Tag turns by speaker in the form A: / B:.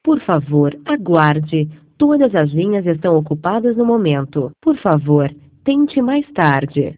A: Por favor, aguarde. Todas as linhas estão ocupadas no momento. Por favor, tente mais tarde.